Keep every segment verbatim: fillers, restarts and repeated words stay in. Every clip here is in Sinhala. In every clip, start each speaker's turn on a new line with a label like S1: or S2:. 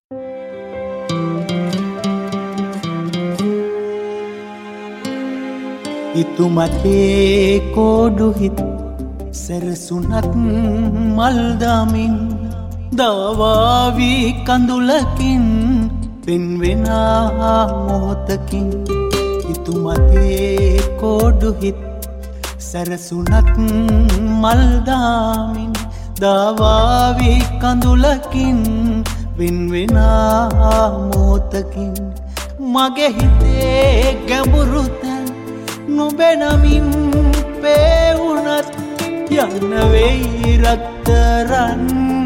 S1: ඉතුමතේ කෝඩුහිත් සැරසුනත් මල්දාමින් දවාවී කඳුලකින් පෙන්වෙනා මොහොතකින් ඉතුමතේ කෝඩුහිත් සැරසුනත් මල්දාමින් දවාවී කඳුලකින් පෙන්වෙනා මොහොතකින් මගේ හිතේ ගැඹුරුතැන් නුබෙනමින් පේවුනත් යන්න වෙයි රත්තරන්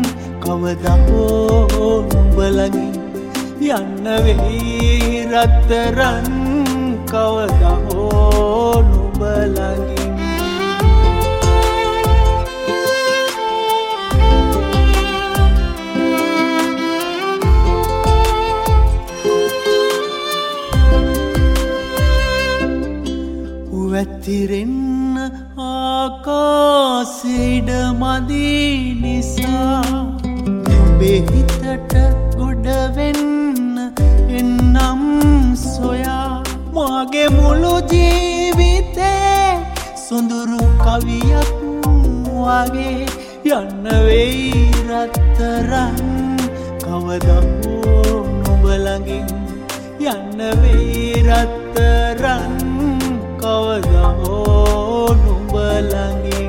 S1: කවදහෝ නුඹලගින් යන්න වෙයි රත්තරන් කවදහෝ නුඹලගින් වැතිරෙන්න ආකාසෙඩ මදී නිසා නුඹේ හිතට ගොඩවෙන්න එන්නම් සොයා මාගේ මුළු ජීවිතේ සොඳුරු කවියක් වගේ යන්න වෙයි රත්තරන් කවදහෝ නුඹලගින් යන්න වෙයි රත්තරන් කවදහෝ නුඹලගින්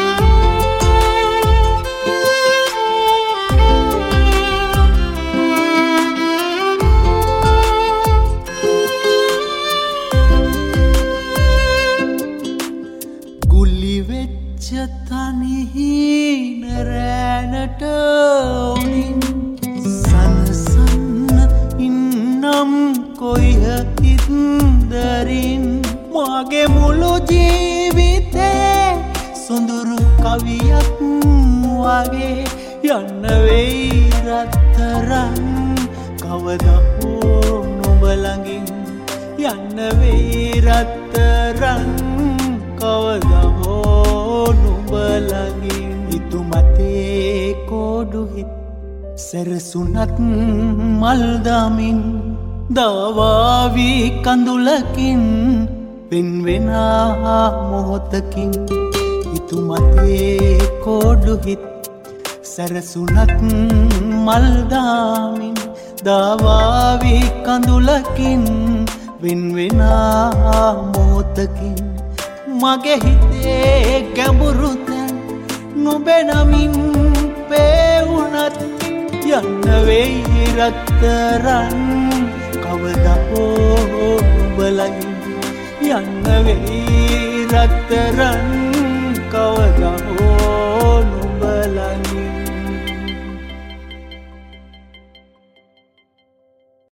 S1: ගුලිවෙච්ච තනිහින රෑනට උනින් සනසන්න ඉන්නම් කොයිහ ඉන්දරින් මාගේ මුළු ජීවිතේ සොඳුරු කවියක් වගේ යන්න වෙයි රත්තරන් කවදහෝ නුඹලගින් යන්න වෙයි රත්තරන් කවදහෝ නුඹලගින් ඉතුමතේ කෝඩුහිත් සැරසුනත් මල්දාමින් දවාවී කඳුලකින් පෙන්වෙනා මොහොතකින් ඉතුමතේ කෝඩුහිත් සැරසුනත් මල්දාමින් දවාවී කඳුලකින් වෙන්වෙනා මොහොතකින් මගේ හිතේ ගැඹුරුතැන් නුබෙනමින් පේවුනත් යන්න වෙයි රත්තරන් කවදහෝ නුඹලගින් යන්න වෙයි රත්තරන් කවදහෝ